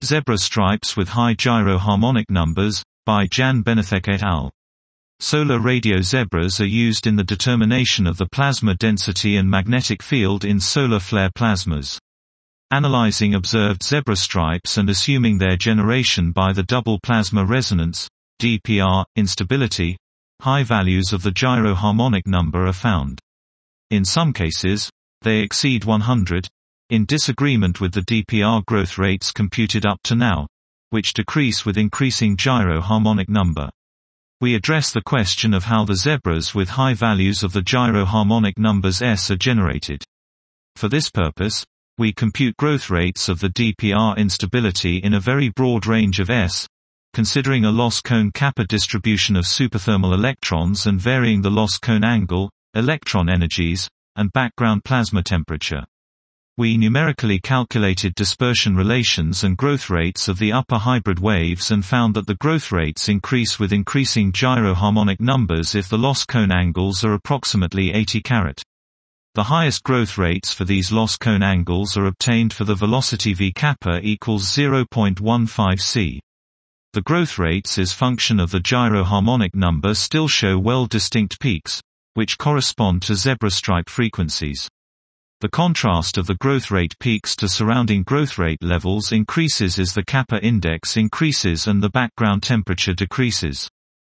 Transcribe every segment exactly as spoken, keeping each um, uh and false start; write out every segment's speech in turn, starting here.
Zebra stripes with high gyroharmonic numbers, by Jan Benethek et al. Solar radio zebras are used in the determination of the plasma density and magnetic field in solar flare plasmas. Analyzing observed zebra stripes and assuming their generation by the double plasma resonance D P R instability, high values of the gyroharmonic number are found. In some cases, they exceed one hundred, in disagreement with the D P R growth rates computed up to now, which decrease with increasing gyroharmonic number. We address the question of how the zebras with high values of the gyroharmonic numbers S are generated. For this purpose, we compute growth rates of the D P R instability in a very broad range of S, considering a loss cone kappa distribution of superthermal electrons and varying the loss cone angle, electron energies, and background plasma temperature. We numerically calculated dispersion relations and growth rates of the upper hybrid waves and found that the growth rates increase with increasing gyroharmonic numbers if the loss cone angles are approximately eighty carat. The highest growth rates for these loss cone angles are obtained for the velocity v kappa equals zero point one five c. The growth rates as function of the gyroharmonic number still show well-distinct peaks, which correspond to zebra stripe frequencies. The contrast of the growth rate peaks to surrounding growth rate levels increases as the kappa index increases and the background temperature decreases.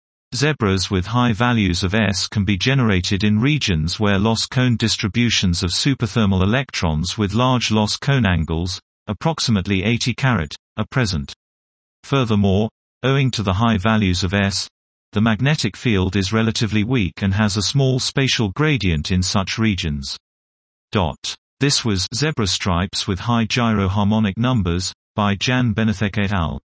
Zebras with high values of S can be generated in regions where loss cone distributions of superthermal electrons with large loss cone angles, approximately eighty carat, are present. Furthermore, owing to the high values of S, the magnetic field is relatively weak and has a small spatial gradient in such regions. This was Zebra Stripes with High Gyroharmonic Numbers, by Jan Benethek et al.